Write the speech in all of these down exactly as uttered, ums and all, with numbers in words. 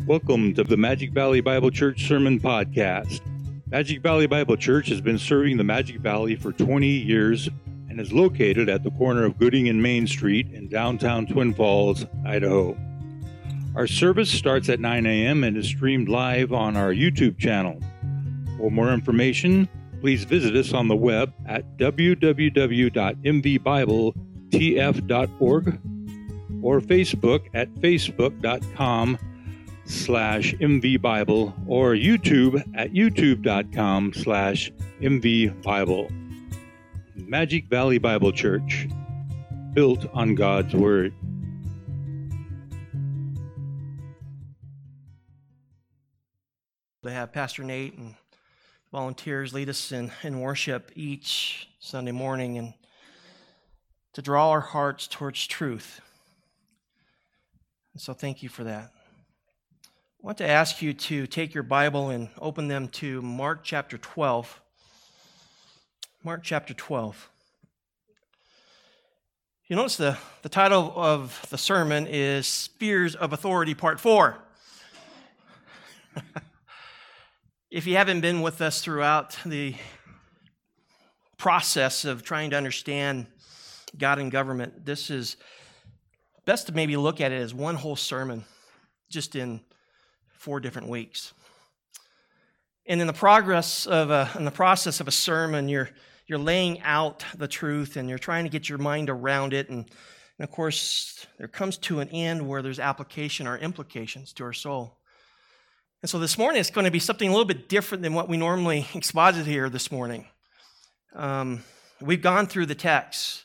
Welcome to the Magic Valley Bible Church Sermon Podcast. Magic Valley Bible Church has been serving the Magic Valley for twenty years and is located at the corner of Gooding and Main Street in downtown Twin Falls, Idaho. Our service starts at nine a.m. and is streamed live on our YouTube channel. For more information, please visit us on the web at w w w dot m v bible t f dot org or Facebook at facebook.com slash mvbible or YouTube at youtube.com slash mvbible. Magic Valley Bible Church, built on God's Word. To have Pastor Nate and volunteers lead us in, in worship each Sunday morning and to draw our hearts towards truth. And so thank you for that. I want to ask you to take your Bible and open them to Mark chapter twelve. Mark chapter twelve. You notice the, the title of the sermon is Spheres of Authority Part four. If you haven't been with us throughout the process of trying to understand God and government, this is best to maybe look at it as one whole sermon, just in four different weeks. And in the progress of a, in the process of a sermon, you're you're laying out the truth and you're trying to get your mind around it. And, and of course, there comes to an end where there's application or implications to our soul. And so this morning, it's going to be something a little bit different than what we normally exposit here this morning. Um, we've gone through the text,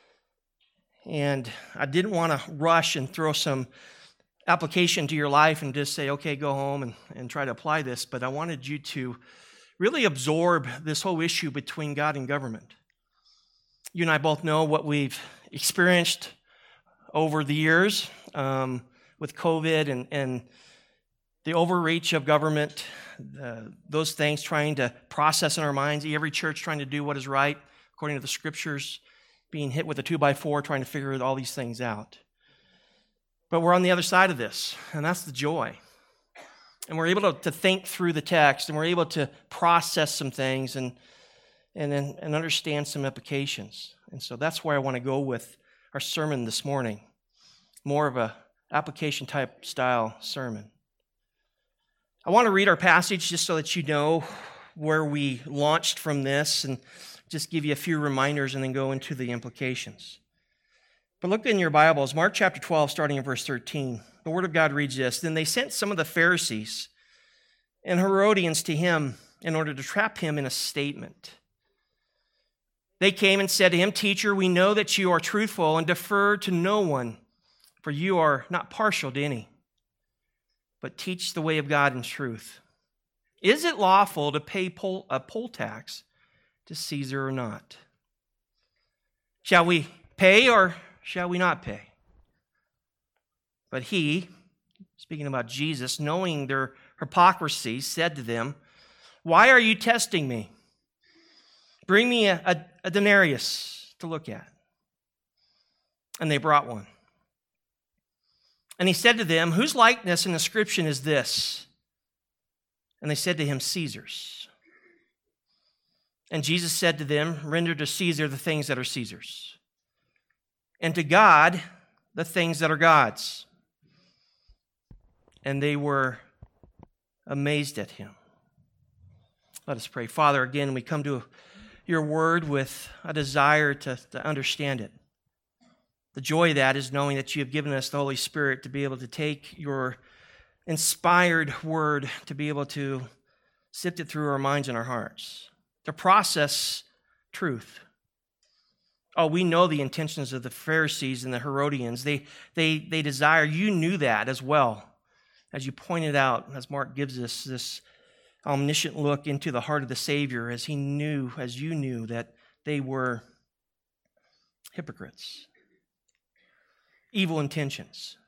and I didn't want to rush and throw some application to your life and just say, okay, go home and, and try to apply this, but I wanted you to really absorb this whole issue between God and government. You and I both know what we've experienced over the years um, with COVID and, and the overreach of government, uh, those things trying to process in our minds, every church trying to do what is right according to the scriptures, being hit with a two by four, trying to figure all these things out. But we're on the other side of this, and that's the joy. And we're able to, to think through the text, and we're able to process some things and, and, and understand some implications. And so that's where I want to go with our sermon this morning, more of a application type style sermon. I want to read our passage just so that you know where we launched from this and just give you a few reminders and then go into the implications. But look in your Bibles, Mark chapter twelve, starting in verse thirteen. The Word of God reads this: Then they sent some of the Pharisees and Herodians to him in order to trap him in a statement. They came and said to him, Teacher, we know that you are truthful and defer to no one, for you are not partial to any, but teach the way of God in truth. Is it lawful to pay poll, a poll tax to Caesar or not? Shall we pay or shall we not pay? But he, speaking about Jesus, knowing their hypocrisy, said to them, Why are you testing me? Bring me a, a, a denarius to look at. And they brought one. And he said to them, Whose likeness and inscription is this? And they said to him, Caesar's. And Jesus said to them, Render to Caesar the things that are Caesar's, and to God the things that are God's. And they were amazed at him. Let us pray. Father, again, we come to your word with a desire to, to understand it. The joy of that is knowing that you have given us the Holy Spirit to be able to take your inspired word, to be able to sift it through our minds and our hearts, to process truth. Oh, we know the intentions of the Pharisees and the Herodians. They, they, they desire, you knew that as well. As you pointed out, as Mark gives us this omniscient look into the heart of the Savior, as he knew, as you knew, that they were hypocrites, evil intentions.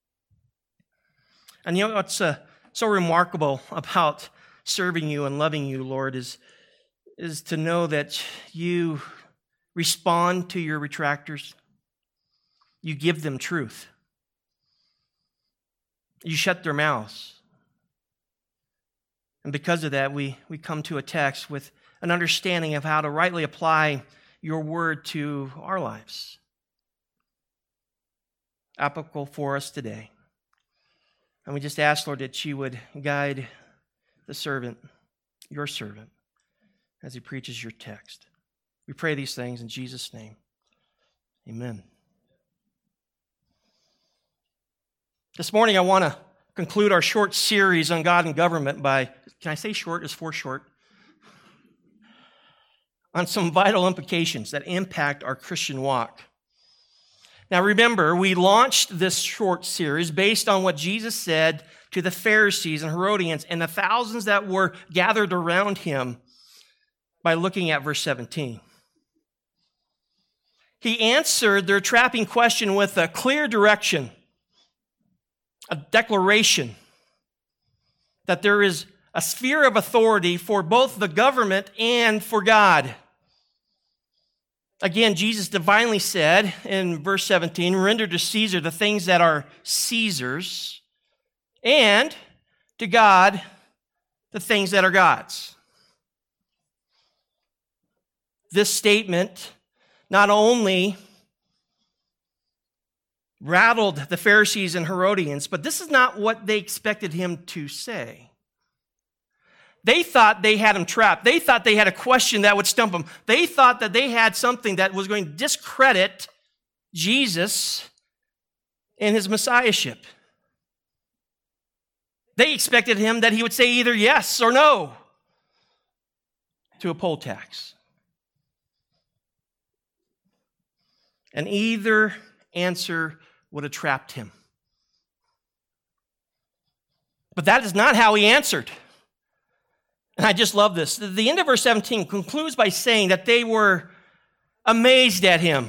And you know what's uh, so remarkable about serving you and loving you, Lord, is, is to know that you respond to your retractors. You give them truth. You shut their mouths. And because of that, we, we come to a text with an understanding of how to rightly apply your word to our lives. Applicable for us today. And we just ask, Lord, that you would guide the servant, your servant, as he preaches your text. We pray these things in Jesus' name. Amen. This morning I want to conclude our short series on God and government by, can I say short? Is for short? On some vital implications that impact our Christian walk. Now remember, we launched this short series based on what Jesus said to the Pharisees and Herodians and the thousands that were gathered around him by looking at verse seventeen. He answered their trapping question with a clear direction, a declaration that there is a sphere of authority for both the government and for God. Again, Jesus divinely said in verse seventeen, render to Caesar the things that are Caesar's, and to God the things that are God's. This statement not only rattled the Pharisees and Herodians, but this is not what they expected him to say. They thought they had him trapped. They thought they had a question that would stump him. They thought that they had something that was going to discredit Jesus and his messiahship. They expected him that he would say either yes or no to a poll tax. And either answer would have trapped him. But that is not how he answered. And I just love this. The end of verse seventeen concludes by saying that they were amazed at him.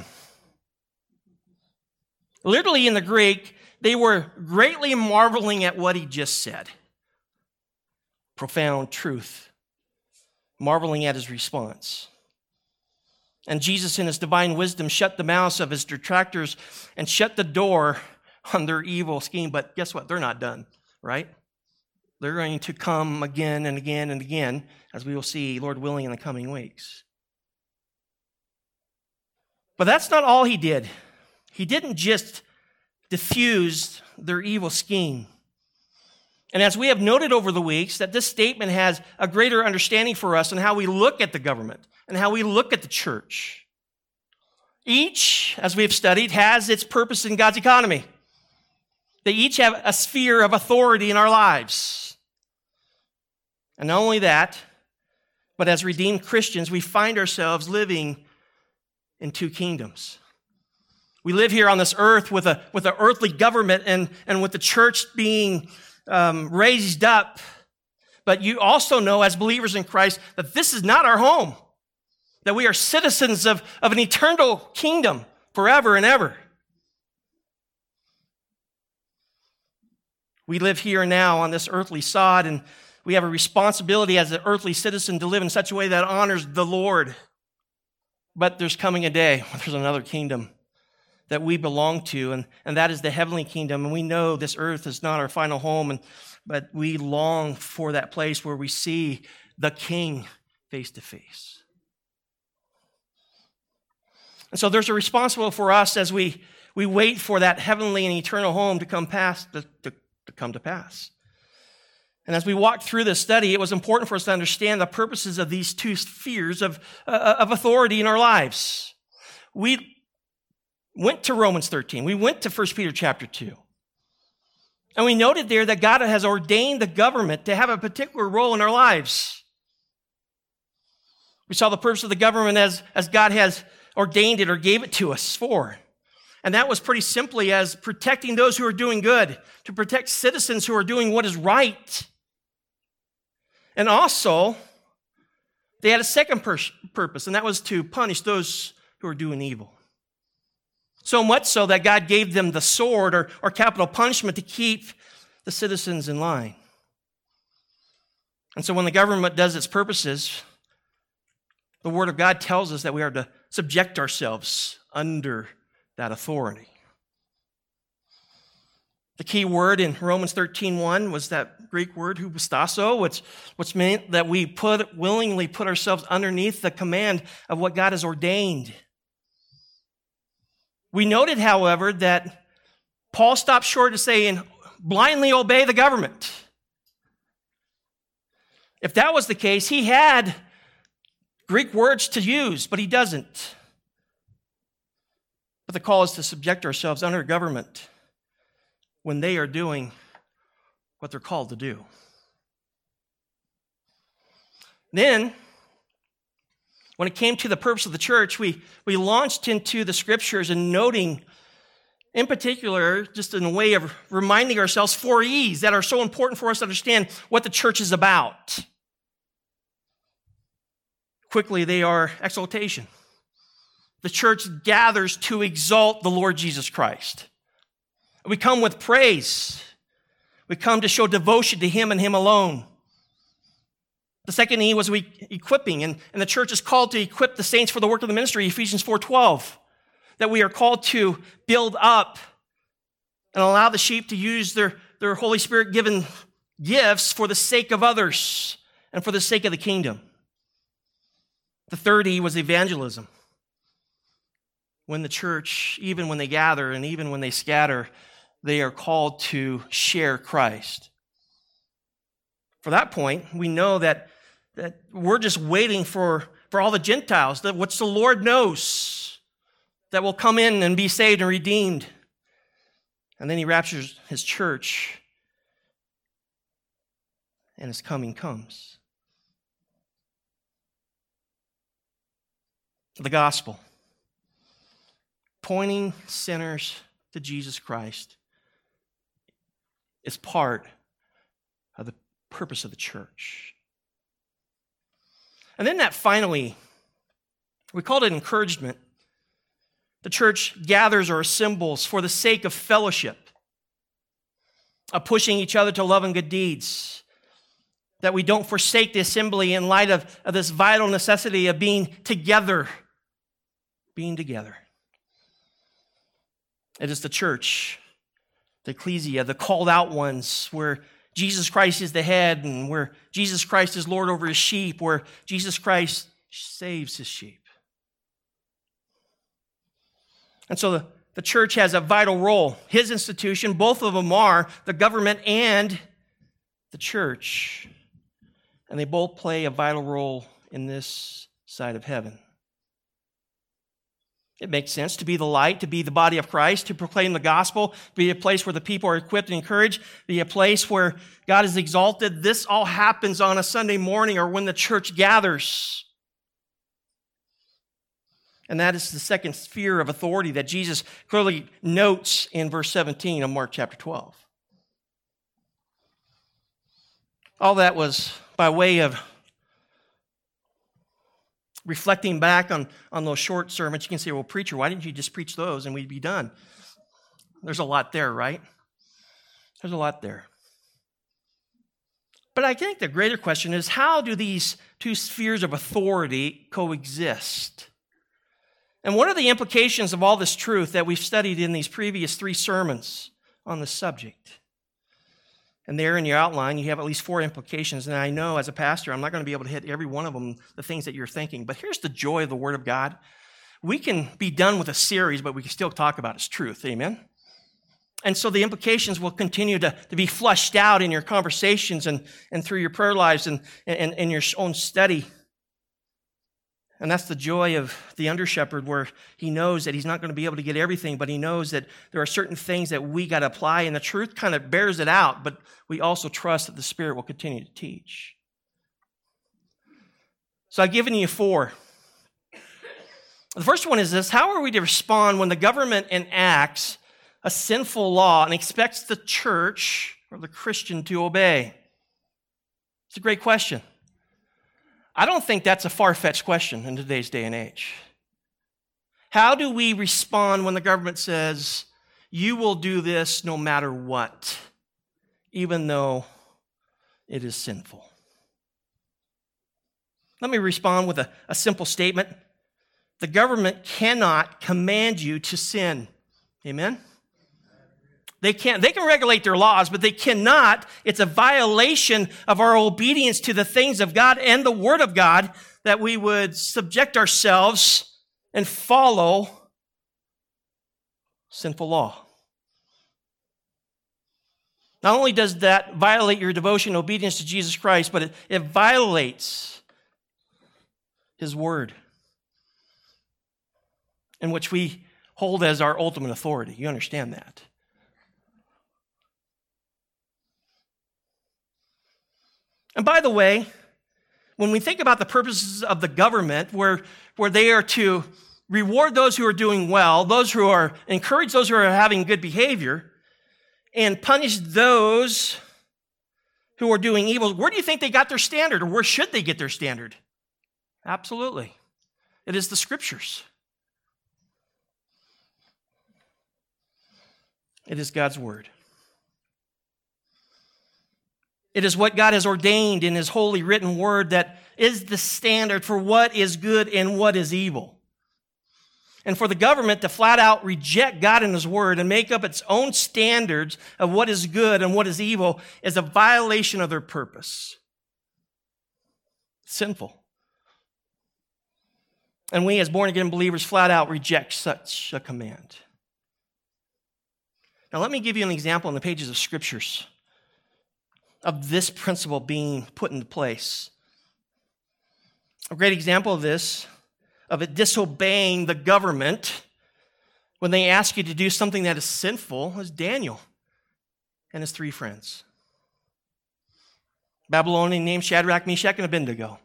Literally in the Greek, they were greatly marveling at what he just said. Profound truth. Marveling at his response. And Jesus, in his divine wisdom, shut the mouths of his detractors and shut the door on their evil scheme. But guess what? They're not done, right? They're going to come again and again and again, as we will see, Lord willing, in the coming weeks. But that's not all he did. He didn't just diffuse their evil scheme. And as we have noted over the weeks, that this statement has a greater understanding for us on how we look at the government and how we look at the church. Each, as we have studied, has its purpose in God's economy. They each have a sphere of authority in our lives. And not only that, but as redeemed Christians, we find ourselves living in two kingdoms. We live here on this earth with a with an earthly government and, and with the church being um, raised up. But you also know, as believers in Christ, that this is not our home. That we are citizens of, of an eternal kingdom forever and ever. We live here and now on this earthly sod, and we have a responsibility as an earthly citizen to live in such a way that honors the Lord. But there's coming a day when there's another kingdom that we belong to, and, and that is the heavenly kingdom. And we know this earth is not our final home, and, but we long for that place where we see the King face to face. And so there's a responsibility for us as we, we wait for that heavenly and eternal home to come past, to, to, to come to pass. And as we walked through this study, it was important for us to understand the purposes of these two spheres of, uh, of authority in our lives. We went to Romans thirteen. We went to First Peter chapter two. And we noted there that God has ordained the government to have a particular role in our lives. We saw the purpose of the government as, as God has ordained it or gave it to us for. And that was pretty simply as protecting those who are doing good, to protect citizens who are doing what is right. And also, they had a second pur- purpose, and that was to punish those who are doing evil. So much so that God gave them the sword or, or capital punishment to keep the citizens in line. And so when the government does its purposes, the Word of God tells us that we are to subject ourselves under that authority. The key word in Romans thirteen one was that Greek word hupostasso, which, which meant that we put willingly put ourselves underneath the command of what God has ordained. We noted, however, that Paul stopped short of saying, blindly obey the government. If that was the case, he had Greek words to use, but he doesn't. But the call is to subject ourselves under government when they are doing what they're called to do. Then, when it came to the purpose of the church, we, we launched into the scriptures and noting, in particular, just in a way of reminding ourselves four E's that are so important for us to understand what the church is about. Quickly, they are exaltation. The church gathers to exalt the Lord Jesus Christ. We come with praise. We come to show devotion to Him and Him alone. The second E was we equipping, and, and the church is called to equip the saints for the work of the ministry, Ephesians four twelve, that we are called to build up and allow the sheep to use their, their Holy Spirit-given gifts for the sake of others and for the sake of the kingdom. The third E was evangelism. When the church, even when they gather and even when they scatter, they are called to share Christ. For that point, we know that, that we're just waiting for, for all the Gentiles, that which the Lord knows, that will come in and be saved and redeemed. And then He raptures His church, and His coming comes. The gospel, pointing sinners to Jesus Christ, is part of the purpose of the church. And then that finally, we called it encouragement. The church gathers or assembles for the sake of fellowship, of pushing each other to love and good deeds, that we don't forsake the assembly in light of, of this vital necessity of being together, being together. It is the church, the ecclesia, the called out ones, where Jesus Christ is the head and where Jesus Christ is Lord over His sheep, where Jesus Christ saves His sheep. And so the, the church has a vital role. His institution, both of them are the government and the church. And they both play a vital role in this side of heaven. It makes sense to be the light, to be the body of Christ, to proclaim the gospel, be a place where the people are equipped and encouraged, be a place where God is exalted. This all happens on a Sunday morning or when the church gathers. And that is the second sphere of authority that Jesus clearly notes in verse seventeen of Mark chapter twelve. All that was by way of reflecting back on, on those short sermons. You can say, well, preacher, why didn't you just preach those and we'd be done? There's a lot there, right? There's a lot there. But I think the greater question is, how do these two spheres of authority coexist? And what are the implications of all this truth that we've studied in these previous three sermons on this subject? And there in your outline, you have at least four implications. And I know as a pastor, I'm not going to be able to hit every one of them, the things that you're thinking. But here's the joy of the Word of God. We can be done with a series, but we can still talk about its truth. Amen? And so the implications will continue to, to be flushed out in your conversations and, and through your prayer lives and, and, and your own study. And that's the joy of the under-shepherd, where he knows that he's not going to be able to get everything, but he knows that there are certain things that we got to apply, and the truth kind of bears it out, but we also trust that the Spirit will continue to teach. So I've given you four. The first one is this: how are we to respond when the government enacts a sinful law and expects the church or the Christian to obey? It's a great question. I don't think that's a far-fetched question in today's day and age. How do we respond when the government says, you will do this no matter what, even though it is sinful? Let me respond with a, a simple statement. The government cannot command you to sin. Amen? They can't, they can regulate their laws, but they cannot. It's a violation of our obedience to the things of God and the Word of God that we would subject ourselves and follow sinful law. Not only does that violate your devotion and obedience to Jesus Christ, but it, it violates His Word, in which we hold as our ultimate authority. You understand that? And by the way, when we think about the purposes of the government, where, where they are to reward those who are doing well, those who are, encourage those who are having good behavior, and punish those who are doing evil, where do you think they got their standard, or where should they get their standard? Absolutely. It is the Scriptures. It is God's Word. It is what God has ordained in His holy written Word that is the standard for what is good and what is evil. And for the government to flat out reject God and His Word and make up its own standards of what is good and what is evil is a violation of their purpose. It's sinful. And we as born-again believers flat out reject such a command. Now let me give you an example in the pages of Scriptures of this principle being put into place. A great example of this, of it disobeying the government when they ask you to do something that is sinful, is Daniel and his three friends. Babylonian named Shadrach, Meshach, and Abednego.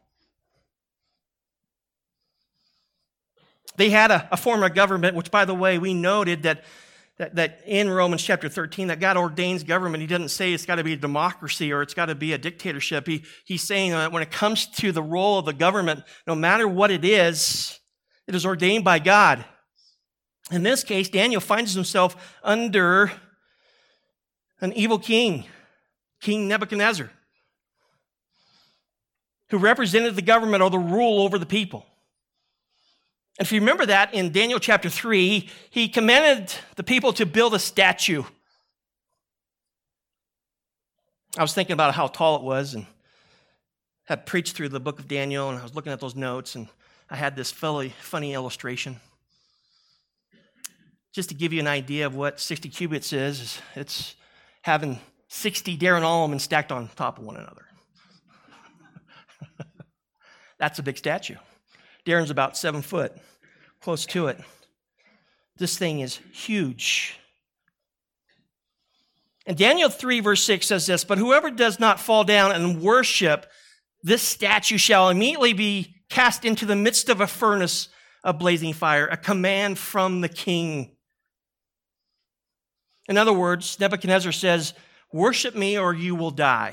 They had a, a form of government, which, by the way, we noted that That, that in Romans chapter thirteen, that God ordains government. He doesn't say it's got to be a democracy or it's got to be a dictatorship. He, he's saying that when it comes to the role of the government, no matter what it is, it is ordained by God. In this case, Daniel finds himself under an evil king, King Nebuchadnezzar, who represented the government or the rule over the people. And if you remember that in Daniel chapter three, he commanded the people to build a statue. I was thinking about how tall it was and had preached through the book of Daniel, and I was looking at those notes, and I had this funny, funny illustration. Just to give you an idea of what sixty cubits is, it's having sixty Darren Allman stacked on top of one another. That's a big statue. Darren's about seven foot, close to it. This thing is huge. And Daniel three verse six says this, "But whoever does not fall down and worship this statue shall immediately be cast into the midst of a furnace of blazing fire," a command from the king. In other words, Nebuchadnezzar says, "Worship me or you will die."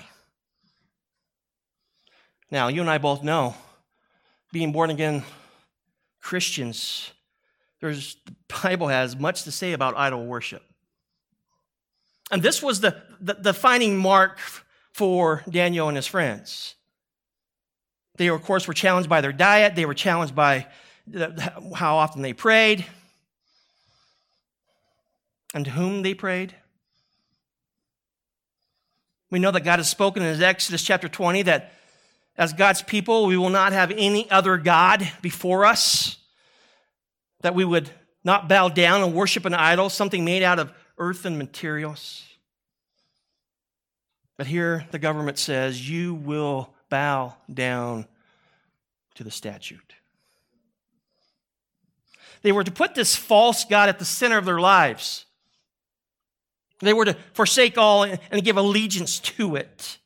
Now, you and I both know, being born again Christians, there's, the Bible has much to say about idol worship. And this was the, the, the defining mark for Daniel and his friends. They, of course, were challenged by their diet. They were challenged by the, how often they prayed and to whom they prayed. We know that God has spoken in Exodus chapter twenty that as God's people, we will not have any other God before us, that we would not bow down and worship an idol, something made out of earth and materials. But here the government says, you will bow down to the statute. They were to put this false God at the center of their lives. They were to forsake all and give allegiance to it.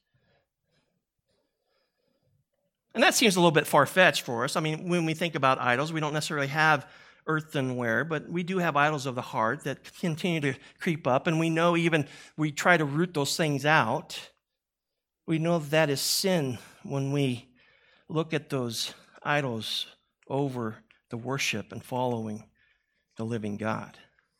And that seems a little bit far-fetched for us. I mean, when we think about idols, we don't necessarily have earthenware, but we do have idols of the heart that continue to creep up, and we know even we try to root those things out. We know that is sin when we look at those idols over the worship and following the living God.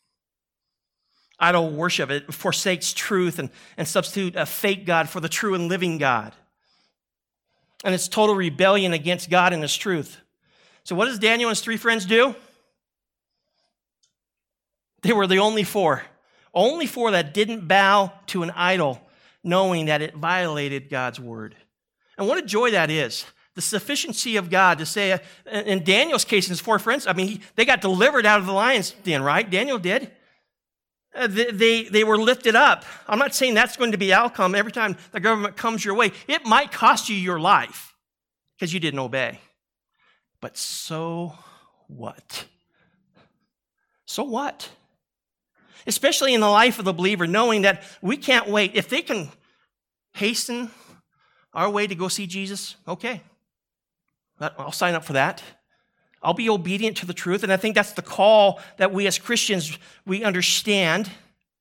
Idol worship, it forsakes truth and, and substitute a fake God for the true and living God. And it's total rebellion against God and His truth. So what does Daniel and his three friends do? They were the only four. only four that didn't bow to an idol, knowing that it violated God's word. And what a joy that is. The sufficiency of God to say, in Daniel's case, in his four friends, I mean, he, they got delivered out of the lion's den, right? Daniel did. Uh, they, they, they were lifted up. I'm not saying that's going to be the outcome every time the government comes your way. It might cost you your life because you didn't obey. But so what? So what? Especially in the life of the believer, knowing that we can't wait. If they can hasten our way to go see Jesus, okay. I'll sign up for that. I'll be obedient to the truth, and I think that's the call that we as Christians, we understand.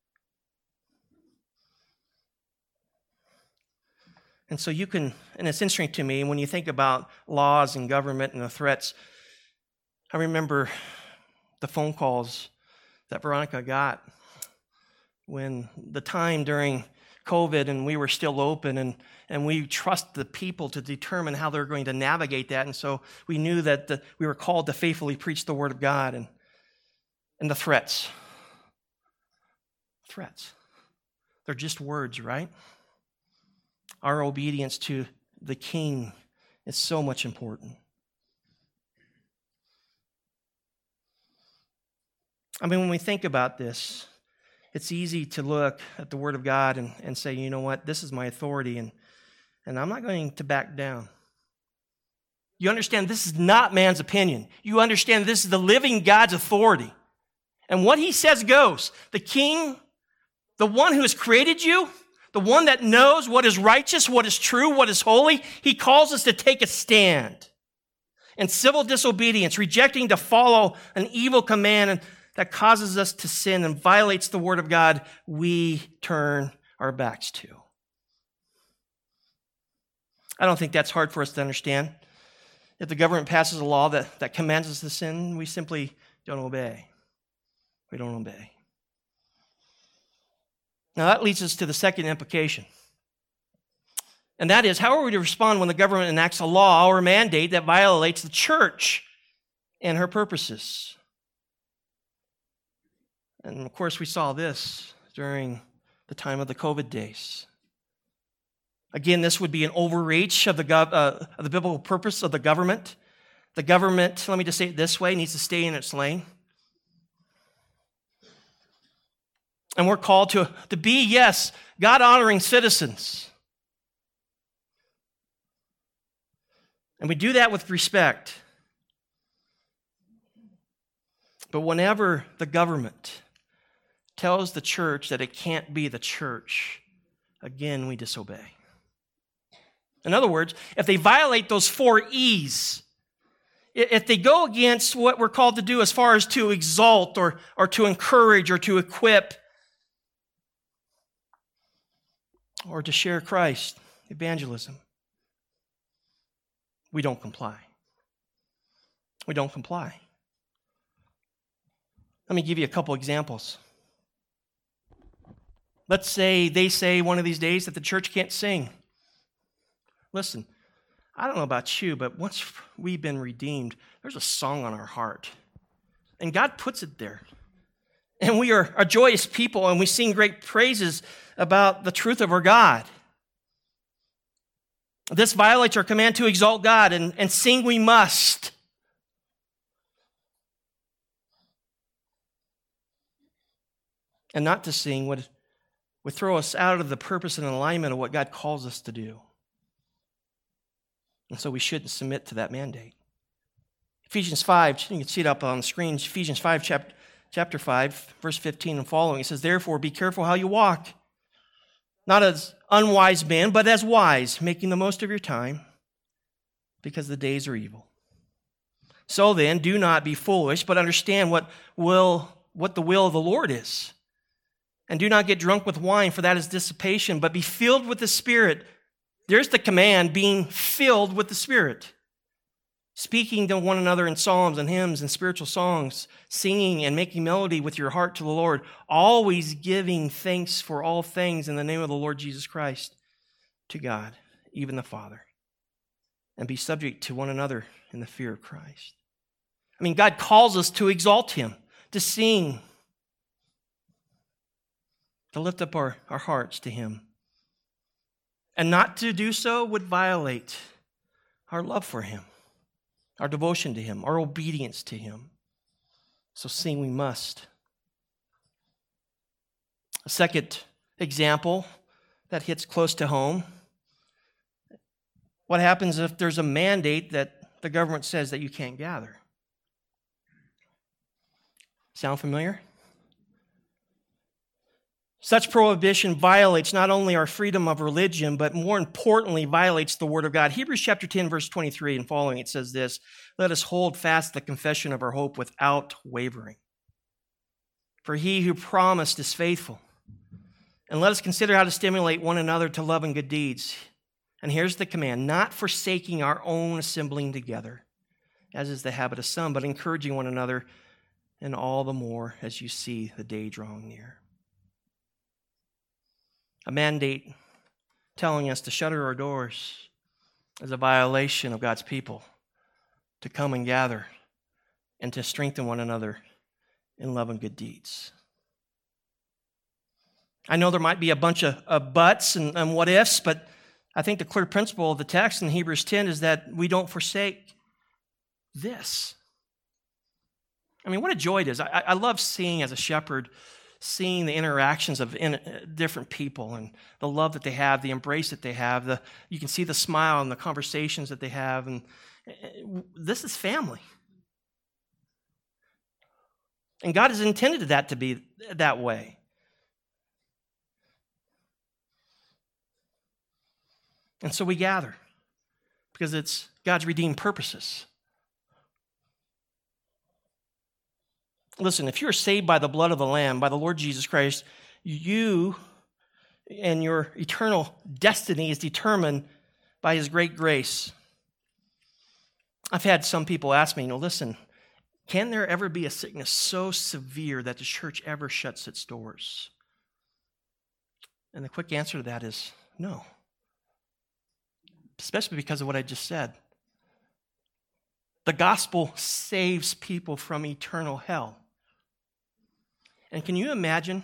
And so you can, and it's interesting to me, when you think about laws and government and the threats, I remember the phone calls that Veronica got when the time during COVID and we were still open, and, and we trust the people to determine how they're going to navigate that. And so we knew that the, we were called to faithfully preach the word of God, and, and the threats. Threats. They're just words, right? Our obedience to the King is so much important. I mean, when we think about this, it's easy to look at the Word of God and, and say, you know what, this is my authority, and, and I'm not going to back down. You understand this is not man's opinion. You understand this is the living God's authority. And what he says goes. The King, the one who has created you, the one that knows what is righteous, what is true, what is holy, he calls us to take a stand. And civil disobedience, rejecting to follow an evil command that causes us to sin and violates the word of God, we turn our backs to. I don't think that's hard for us to understand. If the government passes a law that, that commands us to sin, we simply don't obey. We don't obey. Now that leads us to the second implication. And that is, how are we to respond when the government enacts a law or mandate that violates the church and her purposes? And of course, we saw this during the time of the COVID days. Again, this would be an overreach of the, gov- uh, of the biblical purpose of the government. The government, let me just say it this way, needs to stay in its lane. And we're called to, to be, yes, God-honoring citizens. And we do that with respect. But whenever the government tells the church that it can't be the church, again, we disobey. In other words, if they violate those four E's, if they go against what we're called to do as far as to exalt or, or to encourage or to equip or to share Christ, evangelism, we don't comply. We don't comply. Let me give you a couple examples. Let's say they say one of these days that the church can't sing. Listen, I don't know about you, but once we've been redeemed, there's a song on our heart. And God puts it there. And we are a joyous people, and we sing great praises about the truth of our God. This violates our command to exalt God, and, and sing we must. And not to sing would, would throw us out of the purpose and alignment of what God calls us to do. And so we shouldn't submit to that mandate. Ephesians five, you can see it up on the screen, Ephesians five, chapter, chapter five, verse fifteen and following. It says, therefore, be careful how you walk, not as unwise men, but as wise, making the most of your time, because the days are evil. So then, do not be foolish, but understand what will what the will of the Lord is. And do not get drunk with wine, for that is dissipation, but be filled with the Spirit. There's the command, being filled with the Spirit. Speaking to one another in psalms and hymns and spiritual songs, singing and making melody with your heart to the Lord, always giving thanks for all things in the name of the Lord Jesus Christ to God, even the Father. And be subject to one another in the fear of Christ. I mean, God calls us to exalt Him, to sing. to lift up our, our hearts to him. And not to do so would violate our love for him, our devotion to him, our obedience to him. So sing we must. A second example that hits close to home. What happens if there's a mandate that the government says that you can't gather? Sound familiar? Such prohibition violates not only our freedom of religion, but more importantly, violates the Word of God. Hebrews chapter ten, verse twenty-three and following, it says this, "Let us hold fast the confession of our hope without wavering. For he who promised is faithful. And let us consider how to stimulate one another to love and good deeds." And here's the command, "Not forsaking our own assembling together, as is the habit of some, but encouraging one another, and all the more as you see the day drawing near." A mandate telling us to shutter our doors is a violation of God's people to come and gather and to strengthen one another in love and good deeds. I know there might be a bunch of, of buts and, and what ifs, but I think the clear principle of the text in Hebrews ten is that we don't forsake this. I mean, what a joy it is. I, I love seeing as a shepherd, seeing the interactions of in, uh, different people and the love that they have, the embrace that they have. The, you can see the smile and the conversations that they have. And uh, this is family. And God has intended that to be that way. And so we gather because it's God's redeemed purposes. Listen, if you're saved by the blood of the Lamb, by the Lord Jesus Christ, you and your eternal destiny is determined by his great grace. I've had some people ask me, you know, listen, can there ever be a sickness so severe that the church ever shuts its doors? And the quick answer to that is no. Especially because of what I just said. The gospel saves people from eternal hell. And can you imagine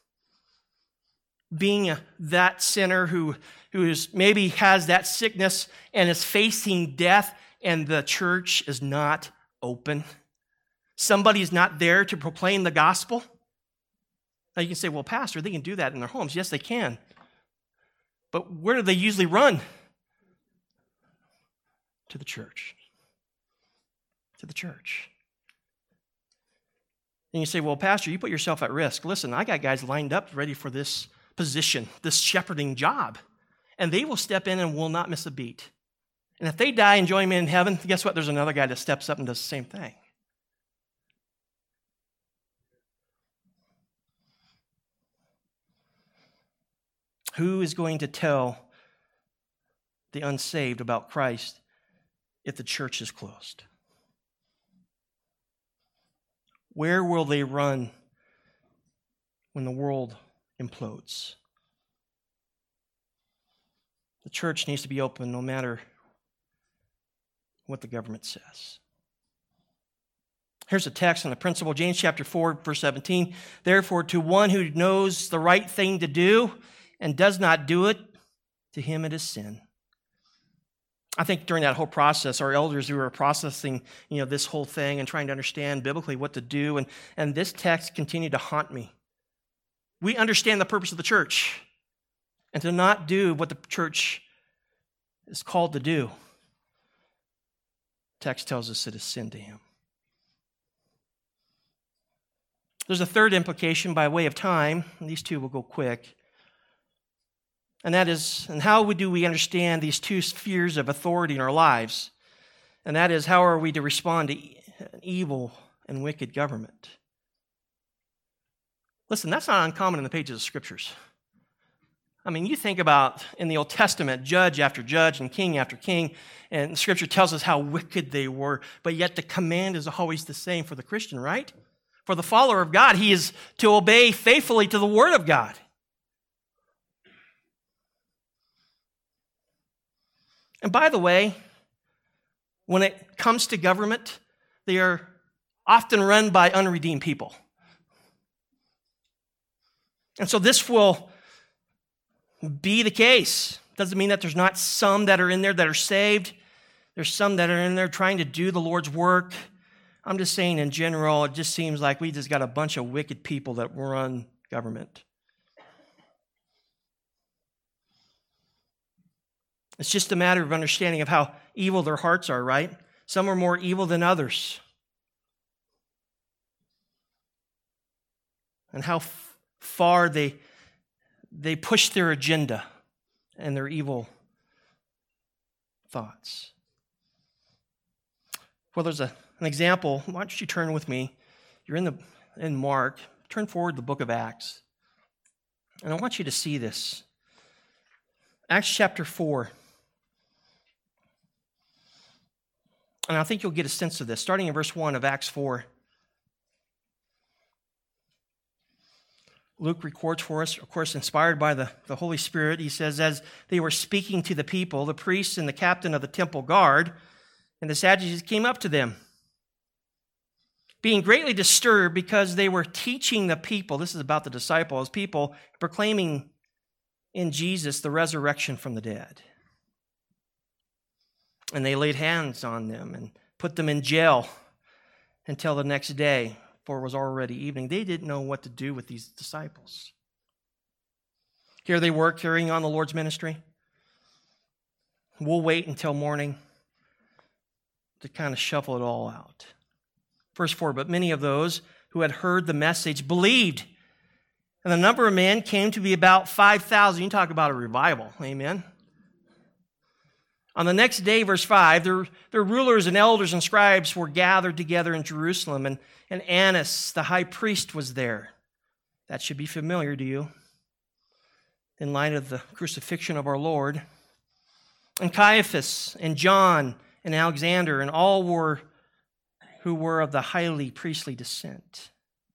being a, that sinner who, who is maybe has that sickness and is facing death and the church is not open? Somebody's not there to proclaim the gospel? Now you can say, well, Pastor, they can do that in their homes. Yes, they can. But where do they usually run? To the church. To the church. And you say, well, Pastor, you put yourself at risk. Listen, I got guys lined up ready for this position, this shepherding job. And they will step in and will not miss a beat. And if they die and join me in heaven, guess what? There's another guy that steps up and does the same thing. Who is going to tell the unsaved about Christ if the church is closed? Where will they run when the world implodes? The church needs to be open no matter what the government says. Here's a text on the principle, James chapter four, verse seventeen. "Therefore, to one who knows the right thing to do and does not do it, to him it is sin." I think during that whole process, our elders who were processing, you know, this whole thing and trying to understand biblically what to do, and, and this text continued to haunt me. We understand the purpose of the church, and to not do what the church is called to do, the text tells us it is sin to him. There's a third implication by way of time, and these two will go quick. And that is, and how do we understand these two spheres of authority in our lives? And that is, how are we to respond to evil and wicked government? Listen, that's not uncommon in the pages of Scriptures. I mean, you think about in the Old Testament, judge after judge and king after king, and Scripture tells us how wicked they were, but yet the command is always the same for the Christian, right? For the follower of God, he is to obey faithfully to the Word of God. And by the way, when it comes to government, they are often run by unredeemed people. And so this will be the case. Doesn't mean that there's not some that are in there that are saved. There's some that are in there trying to do the Lord's work. I'm just saying in general, it just seems like we just got a bunch of wicked people that run government. It's just a matter of understanding of how evil their hearts are, right? Some are more evil than others. And how f- far they, they push their agenda and their evil thoughts. Well, there's a, an example. Why don't you turn with me? You're in the in Mark. Turn forward to the book of Acts. And I want you to see this. Acts chapter four. And I think you'll get a sense of this, starting in verse one of Acts four. Luke records for us, of course, inspired by the, the Holy Spirit. He says, as they were speaking to the people, the priests and the captain of the temple guard and the Sadducees came up to them, being greatly disturbed because they were teaching the people, this is about the disciples, people proclaiming in Jesus the resurrection from the dead. And they laid hands on them and put them in jail until the next day, for it was already evening. They didn't know what to do with these disciples. Here they were carrying on the Lord's ministry. We'll wait until morning to kind of shuffle it all out. Verse four, but many of those who had heard the message believed. And the number of men came to be about five thousand. You talk about a revival. Amen. On the next day, verse five, their, their rulers and elders and scribes were gathered together in Jerusalem, and, and Annas, the high priest, was there. That should be familiar to you in light of the crucifixion of our Lord. And Caiaphas and John and Alexander, and all were who were of the highly priestly descent.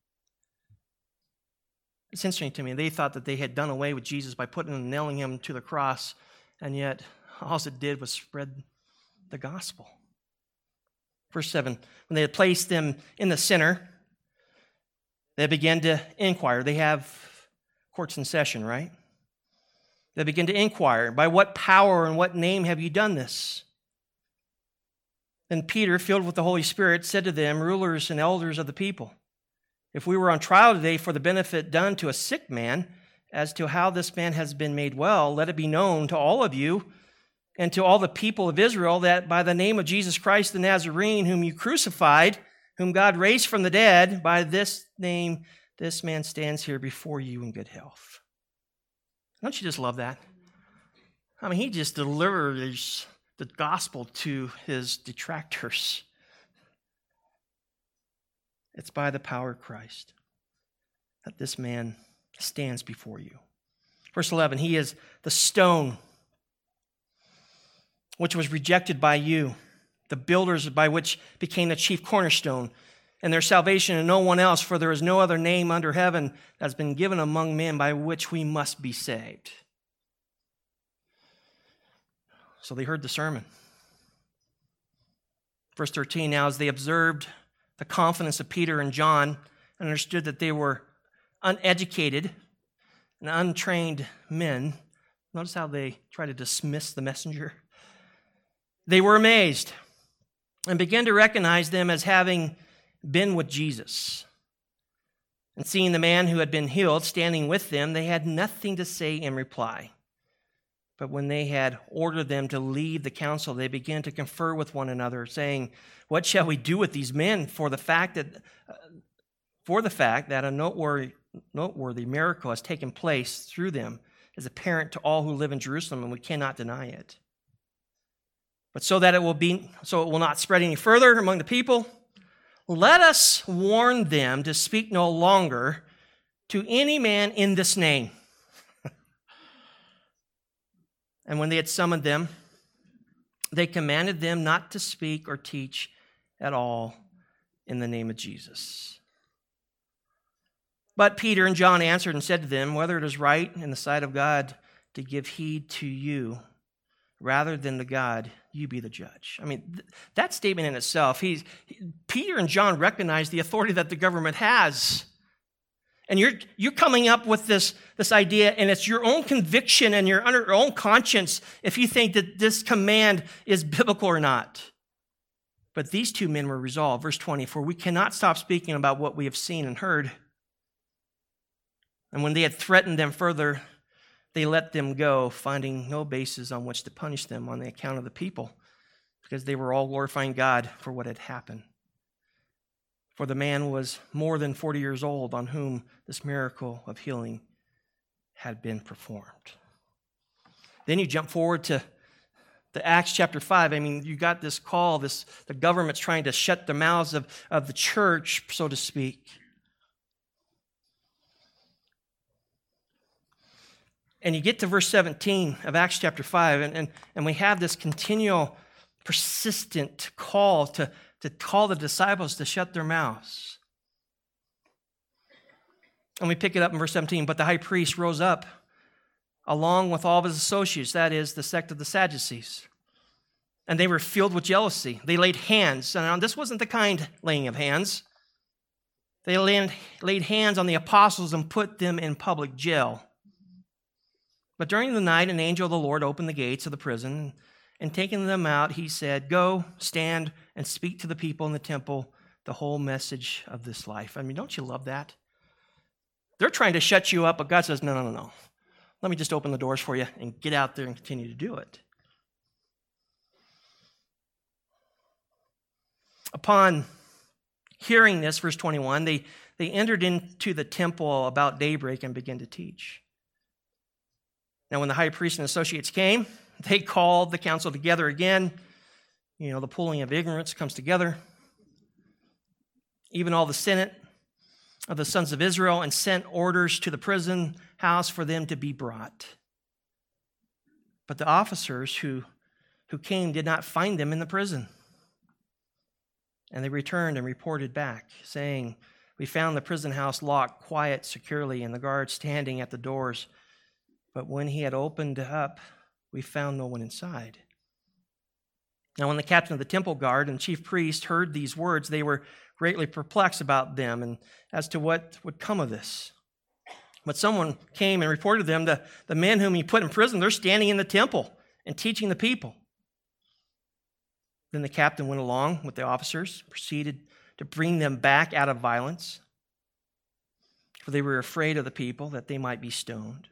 It's interesting to me. They thought that they had done away with Jesus by putting and nailing him to the cross, and yet all it did was spread the gospel. Verse seven, when they had placed them in the center, they began to inquire. They have courts in session, right? They begin to inquire, by what power and what name have you done this? Then Peter, filled with the Holy Spirit, said to them, rulers and elders of the people, if we were on trial today for the benefit done to a sick man, as to how this man has been made well, let it be known to all of you and to all the people of Israel that by the name of Jesus Christ the Nazarene, whom you crucified, whom God raised from the dead, by this name this man stands here before you in good health. Don't you just love that? I mean, he just delivers the gospel to his detractors. It's by the power of Christ that this man stands before you. Verse eleven, he is the stone which was rejected by you, the builders by which became the chief cornerstone, and their salvation in no one else, for there is no other name under heaven that has been given among men by which we must be saved. So they heard the sermon. Verse thirteen, now as they observed the confidence of Peter and John and understood that they were uneducated and untrained men, notice how they try to dismiss the messenger. They were amazed and began to recognize them as having been with Jesus. And seeing the man who had been healed standing with them, they had nothing to say in reply. But when they had ordered them to leave the council, they began to confer with one another, saying, what shall we do with these men? For the fact that, uh, for the fact that a noteworthy, noteworthy miracle has taken place through them is apparent to all who live in Jerusalem, and we cannot deny it. But so that it will be, so it will not spread any further among the people, let us warn them to speak no longer to any man in this name. And when they had summoned them, they commanded them not to speak or teach at all in the name of Jesus. But Peter and John answered and said to them, whether it is right in the sight of God to give heed to you rather than to God, you be the judge. I mean, th- that statement in itself, he's, he, Peter and John recognize the authority that the government has. And you're, you're coming up with this, this idea, and it's your own conviction and your, under your own conscience if you think that this command is biblical or not. But these two men were resolved. Verse twenty, for we cannot stop speaking about what we have seen and heard. And when they had threatened them further, they let them go, finding no basis on which to punish them on the account of the people, because they were all glorifying God for what had happened. For the man was more than forty years old on whom this miracle of healing had been performed. Then you jump forward to the Acts chapter five. I mean, you got this call, this the government's trying to shut the mouths of, of the church, so to speak. And you get to verse seventeen of Acts chapter five, and, and, and we have this continual, persistent call to, to call the disciples to shut their mouths. And we pick it up in verse seventeen. But the high priest rose up along with all of his associates, that is, the sect of the Sadducees. And they were filled with jealousy. They laid hands. And this wasn't the kind laying of hands. They laid, laid hands on the apostles and put them in public jail. But during the night, an angel of the Lord opened the gates of the prison, and taking them out, he said, go, stand, and speak to the people in the temple the whole message of this life. I mean, don't you love that? They're trying to shut you up, but God says, no, no, no, no. Let me just open the doors for you and get out there and continue to do it. Upon hearing this, verse twenty-one, they, they entered into the temple about daybreak and began to teach. Now, when the high priest and associates came, they called the council together again. You know, the pooling of ignorance comes together. Even all the senate of the sons of Israel, and sent orders to the prison house for them to be brought. But the officers who, who came did not find them in the prison. And they returned and reported back, saying, we found the prison house locked, quiet, securely, and the guards standing at the doors. But when he had opened up, we found no one inside. Now, when the captain of the temple guard and chief priest heard these words, they were greatly perplexed about them and as to what would come of this. But someone came and reported to them, the, the men whom he put in prison, they're standing in the temple and teaching the people. Then the captain went along with the officers, proceeded to bring them back out of violence, for they were afraid of the people that they might be stoned.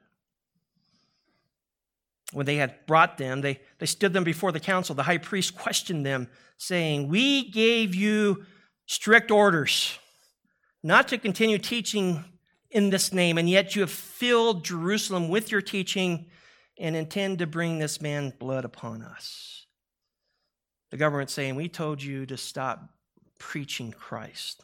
When they had brought them, they, they stood them before the council. The high priest questioned them, saying, we gave you strict orders not to continue teaching in this name, and yet you have filled Jerusalem with your teaching and intend to bring this man's blood upon us. The government saying, we told you to stop preaching Christ.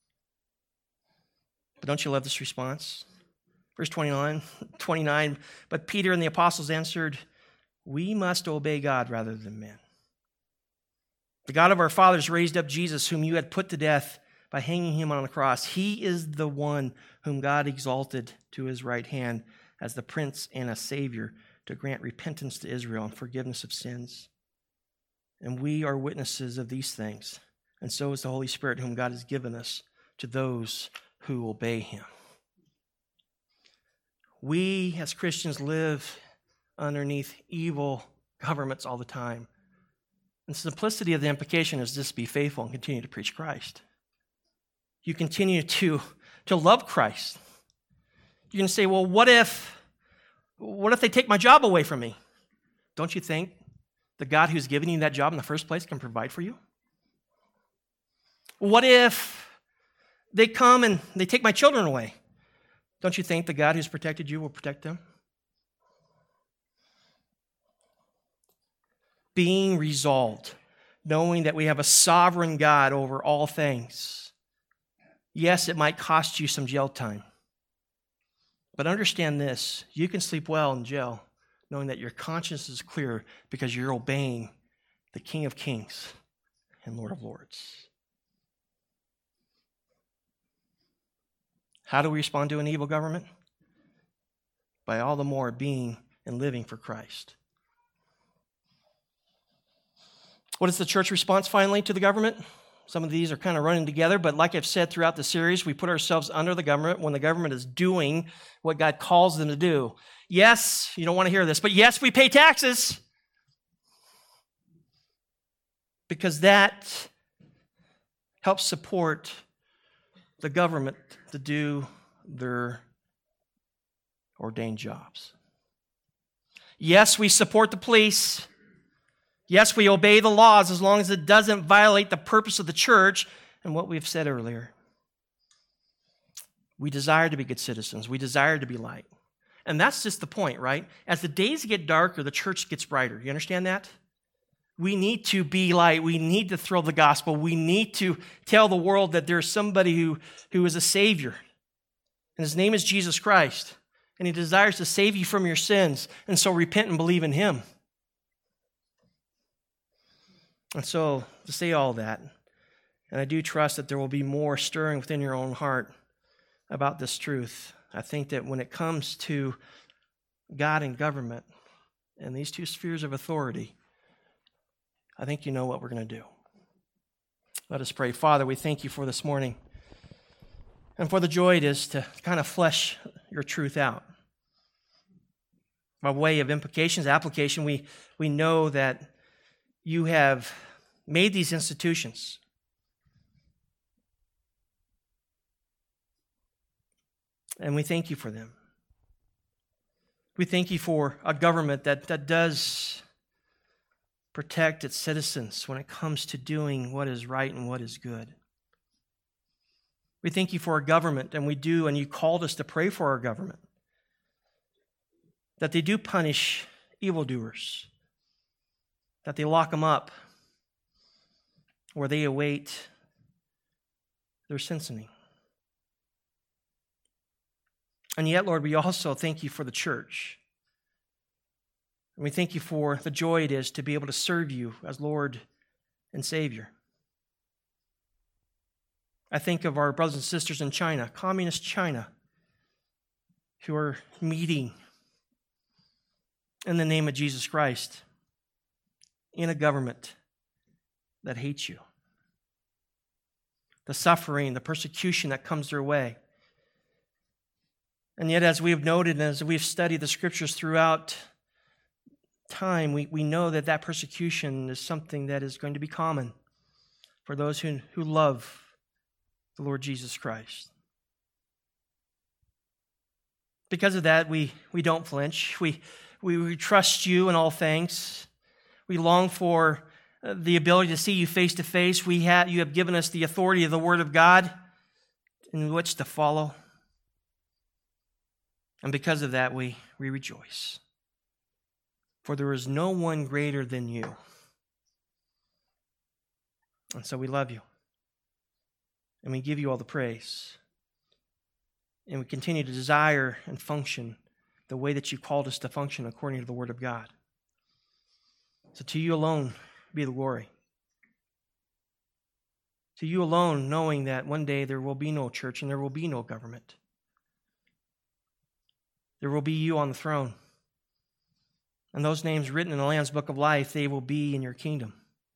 But don't you love this response? Verse twenty-nine, twenty-nine, but Peter and the apostles answered, we must obey God rather than men. The God of our fathers raised up Jesus, whom you had put to death by hanging him on a cross. He is the one whom God exalted to his right hand as the Prince and a Savior to grant repentance to Israel and forgiveness of sins. And we are witnesses of these things, and so is the Holy Spirit, whom God has given us to those who obey him. We as Christians live underneath evil governments all the time. And the simplicity of the implication is just be faithful and continue to preach Christ. You continue to, to love Christ. You're going to say, well, what if, what if they take my job away from me? Don't you think the God who's given you that job in the first place can provide for you? What if they come and they take my children away? Don't you think the God who's protected you will protect them? Being resolved, knowing that we have a sovereign God over all things. Yes, it might cost you some jail time. But understand this, you can sleep well in jail knowing that your conscience is clear because you're obeying the King of Kings and Lord of Lords. How do we respond to an evil government? By all the more being and living for Christ. What is the church response finally to the government? Some of these are kind of running together, but like I've said throughout the series, we put ourselves under the government when the government is doing what God calls them to do. Yes, you don't want to hear this, but yes, we pay taxes because that helps support the government to do their ordained jobs. Yes, we support the police. Yes, we obey the laws as long as it doesn't violate the purpose of the church and what we've said earlier. We desire to be good citizens. We desire to be light. And that's just the point, right? As the days get darker, the church gets brighter. You understand that? We need to be light. We need to throw the gospel. We need to tell the world that there's somebody who, who is a Savior. And his name is Jesus Christ. And he desires to save you from your sins. And so repent and believe in him. And so, to say all that, and I do trust that there will be more stirring within your own heart about this truth. I think that when it comes to God and government and these two spheres of authority, I think you know what we're going to do. Let us pray. Father, we thank you for this morning and for the joy it is to kind of flesh your truth out. By way of implications, application, we, we know that you have made these institutions. And we thank you for them. We thank you for a government that, that does protect its citizens when it comes to doing what is right and what is good. We thank you for our government, and we do, and you called us to pray for our government, that they do punish evildoers, that they lock them up, or they await their sentencing. And yet, Lord, we also thank you for the church. And we thank you for the joy it is to be able to serve you as Lord and Savior. I think of our brothers and sisters in China, communist China, who are meeting in the name of Jesus Christ in a government that hates you. The suffering, the persecution that comes their way. And yet, as we have noted and as we've studied the scriptures throughout time, we, we know that that persecution is something that is going to be common for those who, who love the Lord Jesus Christ. Because of that, we, we don't flinch. We, we, we trust you in all things. We long for the ability to see you face to face. We have, you have given us the authority of the Word of God in which to follow. And because of that, we, we rejoice. For there is no one greater than you. And so we love you. And we give you all the praise. And we continue to desire and function the way that you called us to function according to the Word of God. So to you alone be the glory. To you alone, knowing that one day there will be no church and there will be no government. There will be you on the throne. And those names written in the Lamb's Book of Life, they will be in your kingdom.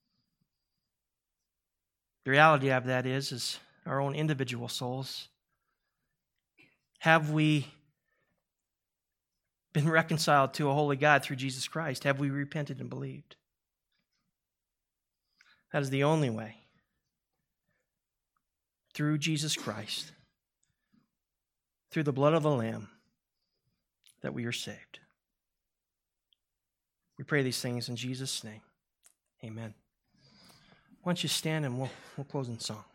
The reality of that is, is our own individual souls. Have we been reconciled to a holy God through Jesus Christ? Have we repented and believed? That is the only way. Through Jesus Christ, through the blood of the Lamb, that we are saved. We pray these things in Jesus' name. Amen. Why don't you stand and we'll, we'll close in song.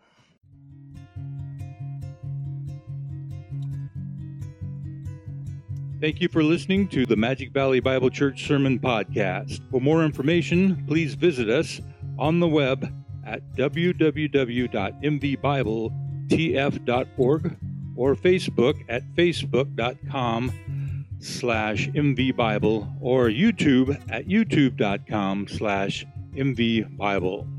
Thank you for listening to the Magic Valley Bible Church Sermon Podcast. For more information, please visit us on the web at w w w dot m v bible t f dot org or Facebook at facebook dot com slash m v bible or YouTube at youtube dot com slash m v bible.